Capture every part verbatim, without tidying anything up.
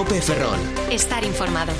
COPE Ferrol. Estar informado.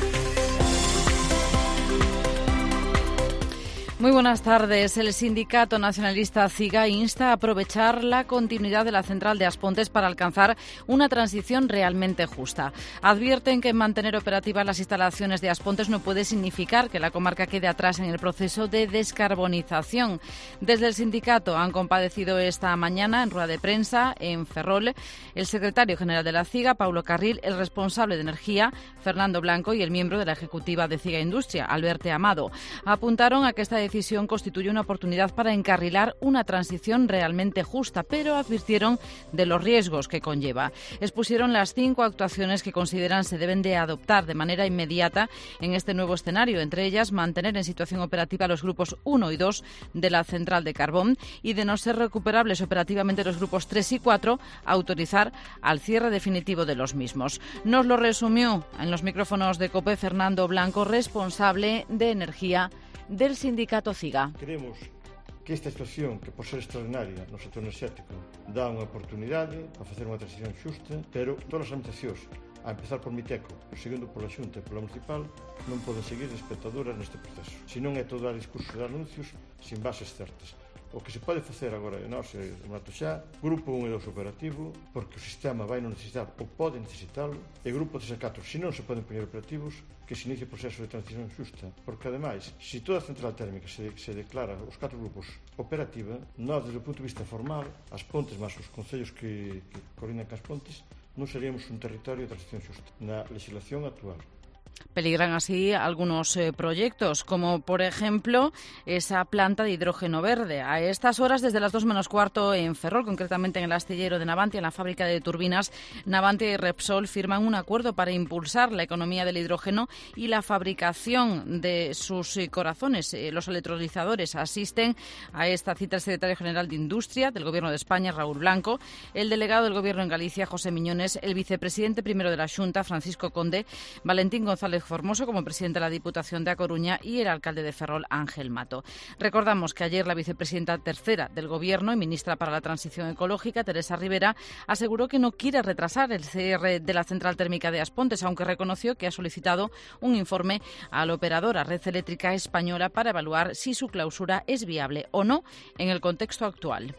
Muy buenas tardes. El sindicato nacionalista CIGA insta a aprovechar la continuidad de la central de Aspontes para alcanzar una transición realmente justa. Advierten que mantener operativas las instalaciones de Aspontes no puede significar que la comarca quede atrás en el proceso de descarbonización. Desde el sindicato han compadecido esta mañana en rueda de prensa en Ferrol el secretario general de la CIGA, Paulo Carril, el responsable de energía, Fernando Blanco, y el miembro de la ejecutiva de CIGA Industria, Alberto Amado. Apuntaron a que esta decisión constituye una oportunidad para encarrilar una transición realmente justa, pero advirtieron de los riesgos que conlleva. Expusieron las cinco actuaciones que consideran se deben de adoptar de manera inmediata en este nuevo escenario, entre ellas mantener en situación operativa los grupos uno y dos de la central de carbón y, de no ser recuperables operativamente los grupos tres y cuatro, autorizar al cierre definitivo de los mismos. Nos lo resumió en los micrófonos de COPE Fernando Blanco, responsable de energía del sindicato CIGA. Creemos que esta situación, que por ser extraordinaria no sector enerxético, dá unha oportunidade para facer unha transición xusta, pero todas as administracións, a empezar por Miteco, seguindo pola Xunta e pola Municipal, non poden seguir de espectadoras neste proceso. Se non é todo dar discursos de anuncios sin bases certas. O que se pode facer agora, nós, mato xa, grupo un e dous operativo, porque o sistema vai non necesitar ou pode necesitalo, e grupo tres e catro, se non se poden poñer operativos, que se inicie o proceso de transición xusta, porque ademais, se toda a central térmica se, se declara os catro grupos operativa, nós, desde o punto de vista formal, as Pontes máis os concellos que, que coordinan cas Pontes, non seríamos un territorio de transición xusta na legislación actual. Peligran así algunos eh, proyectos, como por ejemplo esa planta de hidrógeno verde. A estas horas, desde las dos menos cuarto en Ferrol, concretamente en el astillero de Navantia, en la fábrica de turbinas, Navantia y Repsol firman un acuerdo para impulsar la economía del hidrógeno y la fabricación de sus eh, corazones. Eh, los electrolizadores asisten a esta cita el secretario general de Industria del Gobierno de España, Raúl Blanco, el delegado del Gobierno en Galicia, José Miñones, el vicepresidente primero de la Xunta, Francisco Conde, Valentín González Formoso como presidente de la Diputación de A Coruña y el alcalde de Ferrol, Ángel Mato. Recordamos que ayer la vicepresidenta tercera del Gobierno y ministra para la Transición Ecológica, Teresa Rivera, aseguró que no quiere retrasar el cierre de la central térmica de Aspontes, aunque reconoció que ha solicitado un informe a la operadora Red Eléctrica Española para evaluar si su clausura es viable o no en el contexto actual.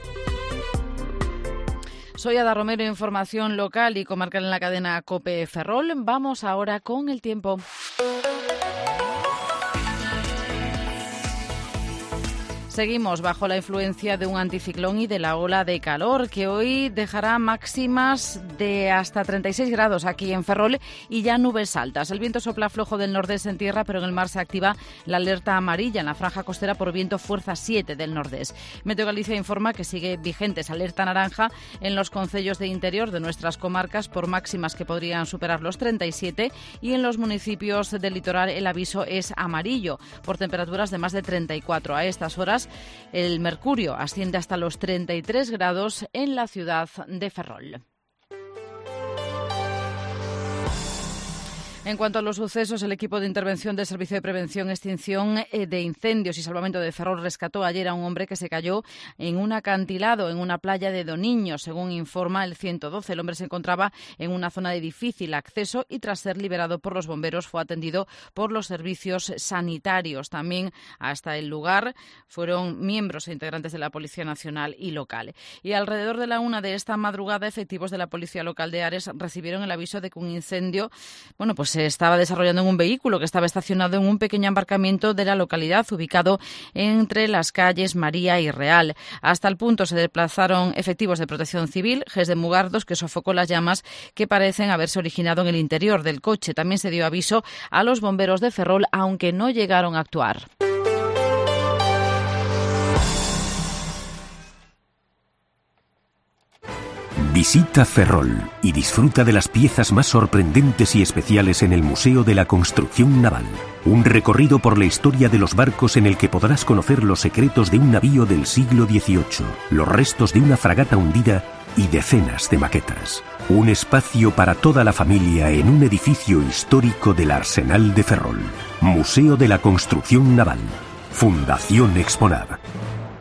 Soy Ada Romero, información local y comarcal en la cadena COPE Ferrol. Vamos ahora con el tiempo. Seguimos bajo la influencia de un anticiclón y de la ola de calor que hoy dejará máximas de hasta treinta y seis grados aquí en Ferrol y ya nubes altas. El viento sopla flojo del nordeste en tierra, pero en el mar se activa la alerta amarilla en la franja costera por viento fuerza siete del nordeste. Meteo Galicia informa que sigue vigentes alerta naranja en los concellos de interior de nuestras comarcas por máximas que podrían superar los treinta y siete, y en los municipios del litoral el aviso es amarillo por temperaturas de más de treinta y cuatro. A estas horas el mercurio asciende hasta los treinta y tres grados en la ciudad de Ferrol. En cuanto a los sucesos, el equipo de intervención del Servicio de Prevención y Extinción de Incendios y Salvamento de Ferrol rescató ayer a un hombre que se cayó en un acantilado en una playa de Doniño, según informa el ciento doce. El hombre se encontraba en una zona de difícil acceso y, tras ser liberado por los bomberos, fue atendido por los servicios sanitarios. También hasta el lugar fueron miembros e integrantes de la Policía Nacional y local. Y alrededor de la una de esta madrugada, efectivos de la Policía Local de Ares recibieron el aviso de que un incendio, bueno, pues se estaba desarrollando en un vehículo que estaba estacionado en un pequeño embarcamiento de la localidad, ubicado entre las calles María y Real. Hasta el punto se desplazaron efectivos de Protección Civil, G E S de Mugardos, que sofocó las llamas que parecen haberse originado en el interior del coche. También se dio aviso a los bomberos de Ferrol, aunque no llegaron a actuar. Visita Ferrol y disfruta de las piezas más sorprendentes y especiales en el Museo de la Construcción Naval. Un recorrido por la historia de los barcos en el que podrás conocer los secretos de un navío del siglo dieciocho, los restos de una fragata hundida y decenas de maquetas. Un espacio para toda la familia en un edificio histórico del Arsenal de Ferrol. Museo de la Construcción Naval. Fundación Exponar.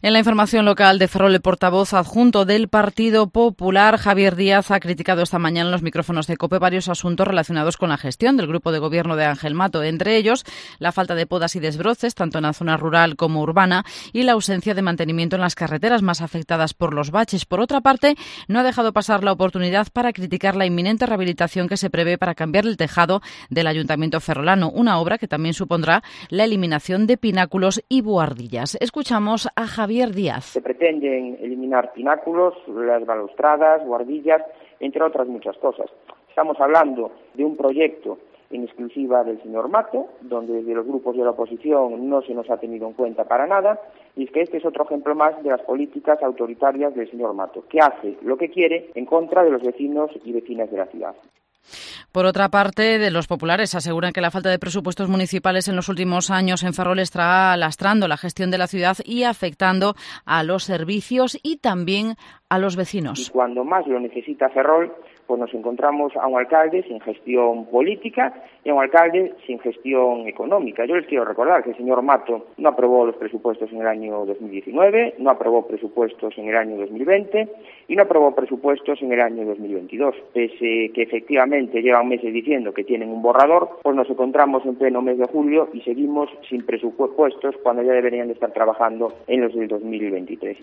En la información local de Ferrol, el portavoz adjunto del Partido Popular, Javier Díaz, ha criticado esta mañana en los micrófonos de COPE varios asuntos relacionados con la gestión del grupo de gobierno de Ángel Mato, entre ellos la falta de podas y desbroces, tanto en la zona rural como urbana, y la ausencia de mantenimiento en las carreteras más afectadas por los baches. Por otra parte, no ha dejado pasar la oportunidad para criticar la inminente rehabilitación que se prevé para cambiar el tejado del Ayuntamiento ferrolano, una obra que también supondrá la eliminación de pináculos y buhardillas. Escuchamos a Javier Díaz. Se pretenden eliminar pináculos, las balaustradas, buhardillas, entre otras muchas cosas. Estamos hablando de un proyecto en exclusiva del señor Mato, donde desde los grupos de la oposición no se nos ha tenido en cuenta para nada, y es que este es otro ejemplo más de las políticas autoritarias del señor Mato, que hace lo que quiere en contra de los vecinos y vecinas de la ciudad. Por otra parte, de los populares aseguran que la falta de presupuestos municipales en los últimos años en Ferrol está lastrando la gestión de la ciudad y afectando a los servicios y también a los vecinos. Y cuando más lo necesita Ferrol, pues nos encontramos a un alcalde sin gestión política y a un alcalde sin gestión económica. Yo les quiero recordar que el señor Mato no aprobó los presupuestos en el año dos mil diecinueve, no aprobó presupuestos en el año dos mil veinte y no aprobó presupuestos en el año dos mil veintidós. Pese que efectivamente llevan meses diciendo que tienen un borrador, pues nos encontramos en pleno mes de julio y seguimos sin presupuestos cuando ya deberían de estar trabajando en los del dos mil veintitrés.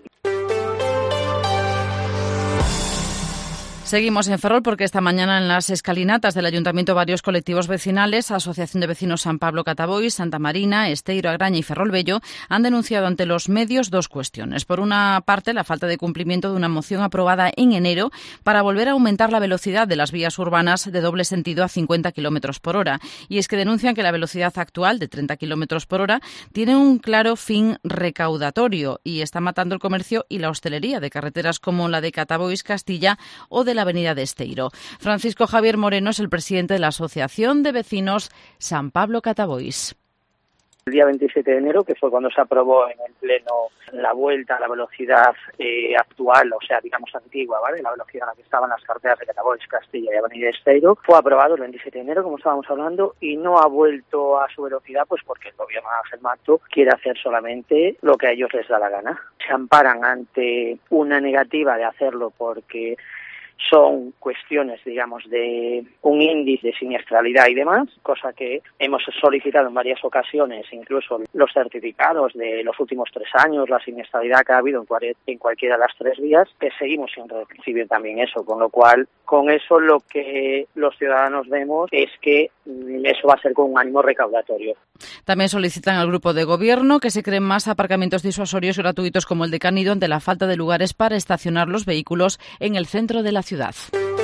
Seguimos en Ferrol porque esta mañana en las escalinatas del Ayuntamiento varios colectivos vecinales, Asociación de Vecinos San Pablo Catabois, Santa Marina, Esteiro, Agraña y Ferrol Bello, han denunciado ante los medios dos cuestiones. Por una parte, la falta de cumplimiento de una moción aprobada en enero para volver a aumentar la velocidad de las vías urbanas de doble sentido a cincuenta kilómetros por hora. Y es que denuncian que la velocidad actual de treinta kilómetros por hora tiene un claro fin recaudatorio y está matando el comercio y la hostelería de carreteras como la de Catabois, Castilla o de la avenida de Esteiro. Francisco Javier Moreno es el presidente de la Asociación de Vecinos San Pablo Catabois. El día veintisiete de enero, que fue cuando se aprobó en el Pleno la vuelta a la velocidad eh, actual, o sea, digamos antigua, ¿vale? La velocidad a la que estaban las carreteras de Catabois, Castilla y Avenida Esteiro, fue aprobado el veintisiete de enero, como estábamos hablando, y no ha vuelto a su velocidad, pues porque el gobierno de Ángel Mato quiere hacer solamente lo que a ellos les da la gana. Se amparan ante una negativa de hacerlo porque son cuestiones, digamos, de un índice de siniestralidad y demás, cosa que hemos solicitado en varias ocasiones, incluso los certificados de los últimos tres años, la siniestralidad que ha habido en, cual, en cualquiera de las tres vías, que seguimos sin recibir también eso, con lo cual, con eso lo que los ciudadanos vemos es que eso va a ser con un ánimo recaudatorio. También solicitan al grupo de gobierno que se creen más aparcamientos disuasorios gratuitos como el de Canido ante la falta de lugares para estacionar los vehículos en el centro de la ciudad.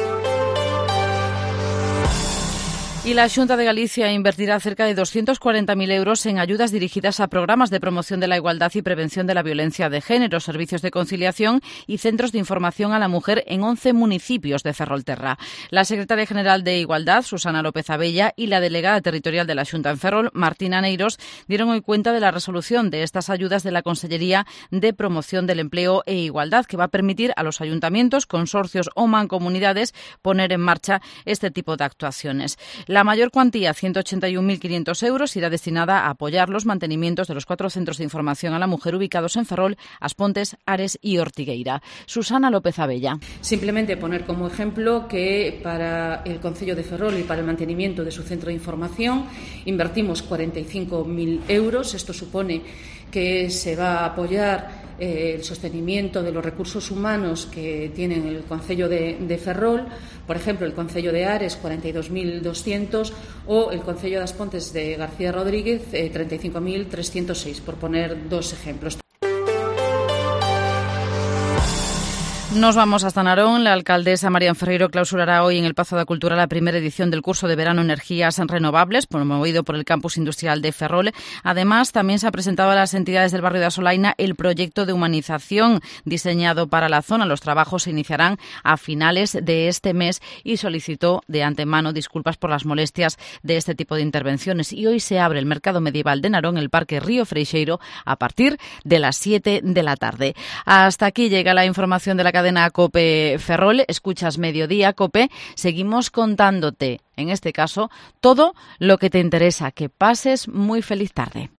Y la Xunta de Galicia invertirá cerca de doscientos cuarenta mil euros en ayudas dirigidas a programas de promoción de la igualdad y prevención de la violencia de género, servicios de conciliación y centros de información a la mujer en once municipios de Ferrolterra. La secretaria general de Igualdad, Susana López Abella, y la delegada territorial de la Xunta en Ferrol, Martina Neiros, dieron hoy cuenta de la resolución de estas ayudas de la Consellería de Promoción del Empleo e Igualdad, que va a permitir a los ayuntamientos, consorcios o mancomunidades poner en marcha este tipo de actuaciones. La mayor cuantía, ciento ochenta y un mil quinientos euros, irá destinada a apoyar los mantenimientos de los cuatro centros de información a la mujer ubicados en Ferrol, Aspontes, Ares y Ortigueira. Susana López Abella. Simplemente poner como ejemplo que para el Concello de Ferrol y para el mantenimiento de su centro de información invertimos cuarenta y cinco mil euros. Esto supone que se va a apoyar eh, el sostenimiento de los recursos humanos que tienen el Concello de, de Ferrol, por ejemplo, el Concello de Ares, cuarenta y dos mil doscientos, o el Concello de Aspontes de García Rodríguez, eh, treinta y cinco mil trescientos seis, por poner dos ejemplos. Nos vamos hasta Narón. La alcaldesa Marian Ferreiro clausurará hoy en el Pazo da Cultura la primera edición del curso de verano Energías Renovables, promovido por el Campus Industrial de Ferrol. Además, también se ha presentado a las entidades del barrio de Asolaina el proyecto de humanización diseñado para la zona. Los trabajos se iniciarán a finales de este mes y solicitó de antemano disculpas por las molestias de este tipo de intervenciones. Y hoy se abre el mercado medieval de Narón, el Parque Río Freixeiro, a partir de las siete de la tarde. Hasta aquí llega la información de la cadena COPE Ferrol. Escuchas Mediodía COPE. Seguimos contándote, en este caso, todo lo que te interesa. Que pases muy feliz tarde.